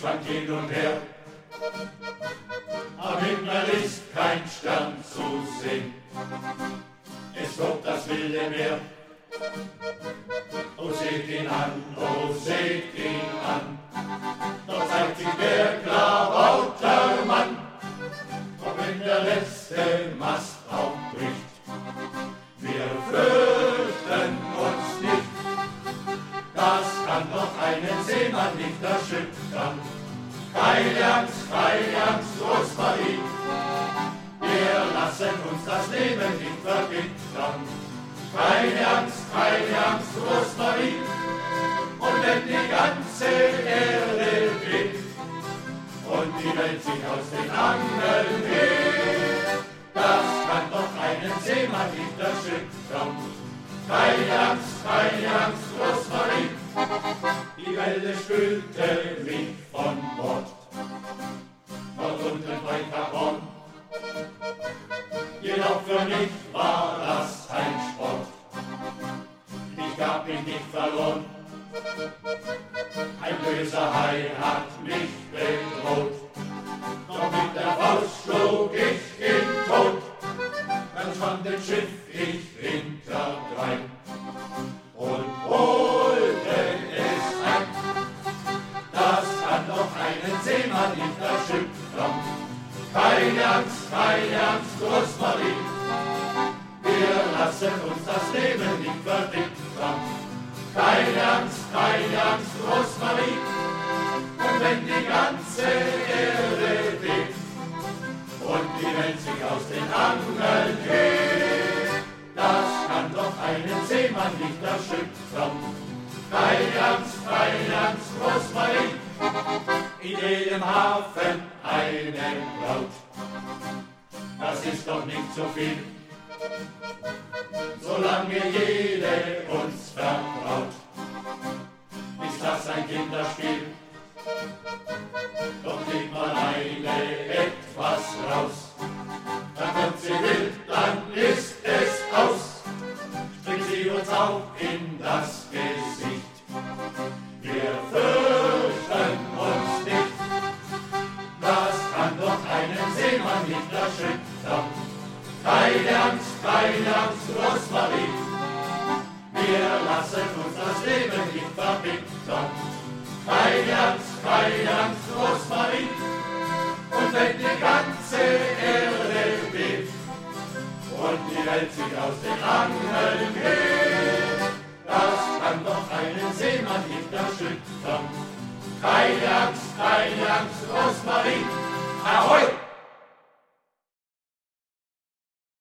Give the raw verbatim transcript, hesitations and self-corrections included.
schwankt hin und her. Am Himmel ist kein Stern zu sehen, es tobt das wilde Meer. Oh, seht ihn an, oh, seht ihn an, dort zeigt sich der Klabauter Mann. Und wenn der letzte Mast aufbricht, wir fürchten uns nicht, das kann doch einen Seemann nicht erschüttern. Keine Angst, keine Angst, Rosmarie, wir lassen uns das Leben nicht verbittern. Keine Angst, keine Angst, Rosmarie, und wenn die ganze Erde weht und die Welt sich aus den Angeln hebt, das kann doch einen Seemann nicht erschüttern. Keine Angst, keine Angst, Rosmarie, die Welle spülte mich von Bord, dort unten bei Carbon. Jedoch für mich war das ein Sport, ich gab mich nicht verloren. Ein böser Hai hat mich bedroht, doch mit der Faust schlug ich ihn tot. Dann schwamm das Schiff ich hinterdrein und holte es ein. Das kann doch einen Seemann nicht erschüttern. Keine Angst, keine Angst, Rosmarie, wir lassen uns das Leben nicht verbittern. Keine Angst, keine Angst, Rosmarie, und wenn die ganze Erde weht und die Welt sich aus den Angeln hebt, das kann doch einen Seemann nicht erschüttern. Keine Angst, keine Angst, Rosmarie, in jedem Hafen eine Braut, das ist doch nicht so viel, solange jede uns vertraut, ist das ein Kinderspiel. Doch kriegt man eine etwas raus, dann kommt sie wild, dann ist es aus, springt sie uns auch in das Gesicht. Wir fürchten uns nicht, das kann doch einen Seemann nicht erschüttern. Keine Angst, keine Angst, Rosmarie, wir lassen uns das Leben nicht verbittern. Keine Angst, keine Angst, Rosmarie, und wenn die ganze Erde weht und die Welt sich aus den Angeln hebt, das kann doch einen Seemann nicht erschüttern. Keine Angst, keine Angst, Rosmarie, ahoi!